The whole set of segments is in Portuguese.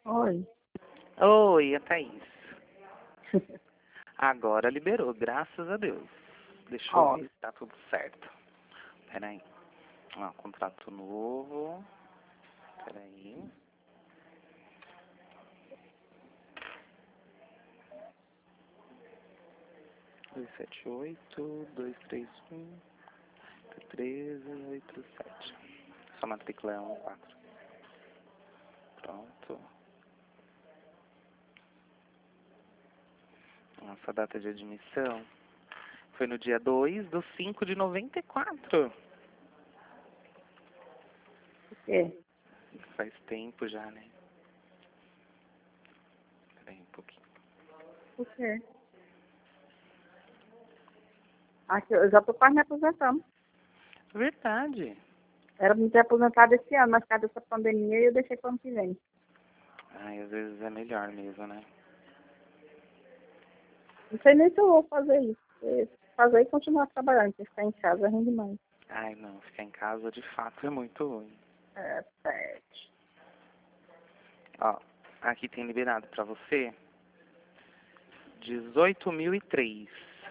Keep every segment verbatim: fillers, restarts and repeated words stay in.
Oi. Oi, é a Thaís. Agora liberou, graças a Deus. Deixa eu Ó, ver se tá tudo certo. Peraí. Ó, contrato novo. Peraí. dois sete oito, dois três um, treze, oito sete. Sua matrícula é um quatro. Pronto. Nossa data de admissão foi no dia dois do cinco de noventa e quatro. o quê? Faz tempo já, né? Peraí um pouquinho. O quê? Aqui, eu já tô quase me aposentando. Verdade. Era pra me ter aposentado esse ano, mas por causa dessa pandemia eu deixei para o ano que vem. Ai, às vezes é melhor mesmo, né? Não sei nem se eu vou fazer isso. porque Fazer e continuar trabalhando, porque ficar em casa é ruim demais. Ai, não, ficar em casa de fato é muito ruim. É, perde. Ó, aqui tem liberado pra você dezoito mil e três.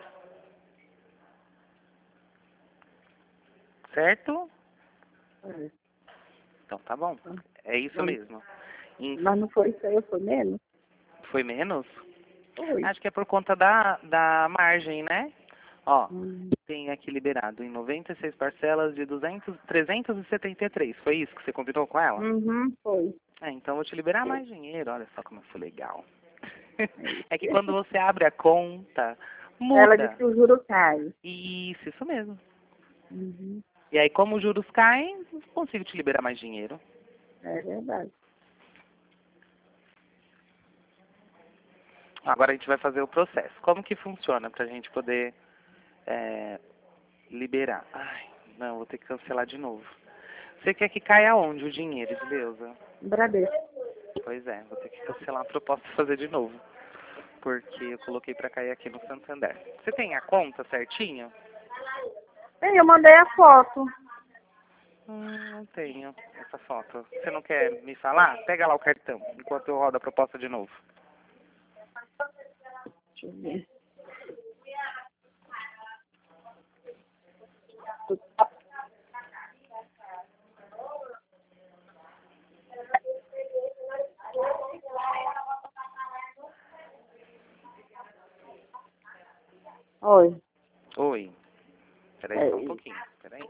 Certo? É. Então tá bom. É isso Mas, mesmo. Em- mas não foi isso aí, foi menos? Foi menos? Foi. Acho que é por conta da, da margem, né? Ó, Hum, tem aqui liberado em noventa e seis parcelas de duzentos, trezentos e setenta e três. Foi isso que você combinou com ela? Uhum, foi. É, então eu vou te liberar mais dinheiro. Olha só como eu sou legal. É É que isso. quando você abre a conta, Ela disse muda. que o juro cai. Isso, isso mesmo. Uhum, E aí, como os juros caem, eu consigo te liberar mais dinheiro. é verdade. Agora a gente vai fazer o processo. Como que funciona pra gente poder é, liberar? Ai, não, vou ter que cancelar de novo. Você quer que caia onde o dinheiro, Edileuza? Bradesco. Pois é, vou ter que cancelar a proposta e fazer de novo. Porque eu coloquei pra cair aqui no Santander. Você tem a conta certinho? Bem, eu mandei a foto. Hum, não tenho essa foto. Você não quer me falar? Pega lá o cartão, enquanto eu rodo a proposta de novo. Deixa eu ver. Oi. Oi. Peraí só um É, pouquinho. Peraí.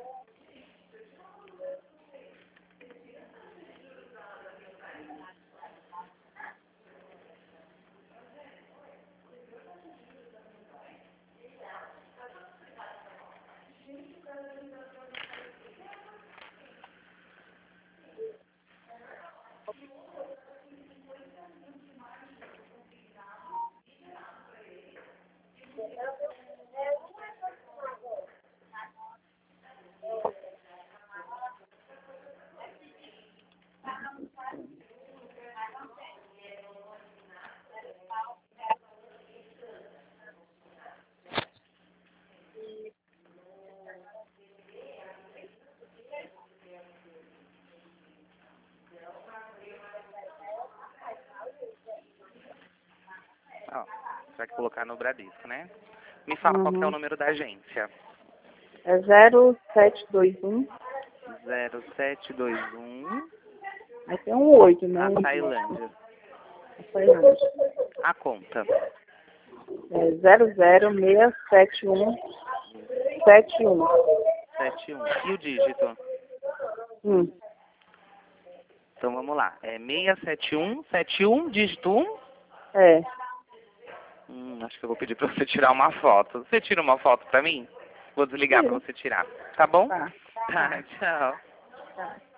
Ó, você vai colocar no Bradesco, né? Me fala qual que é o uhum. número da agência. É zero sete dois um. zero sete dois um, Aí tem um oito, né? a Tailândia. Foi lá. A conta. É zero zero seis sete um sete um. sete um. E o dígito? Hum. Então vamos lá. É seis sete um, sete um, dígito um? É. Hum, acho que eu vou pedir pra você tirar uma foto. Você tira uma foto pra mim? Vou desligar pra Tira. você tirar. Tá bom? Tá. Tá, tchau. Tá.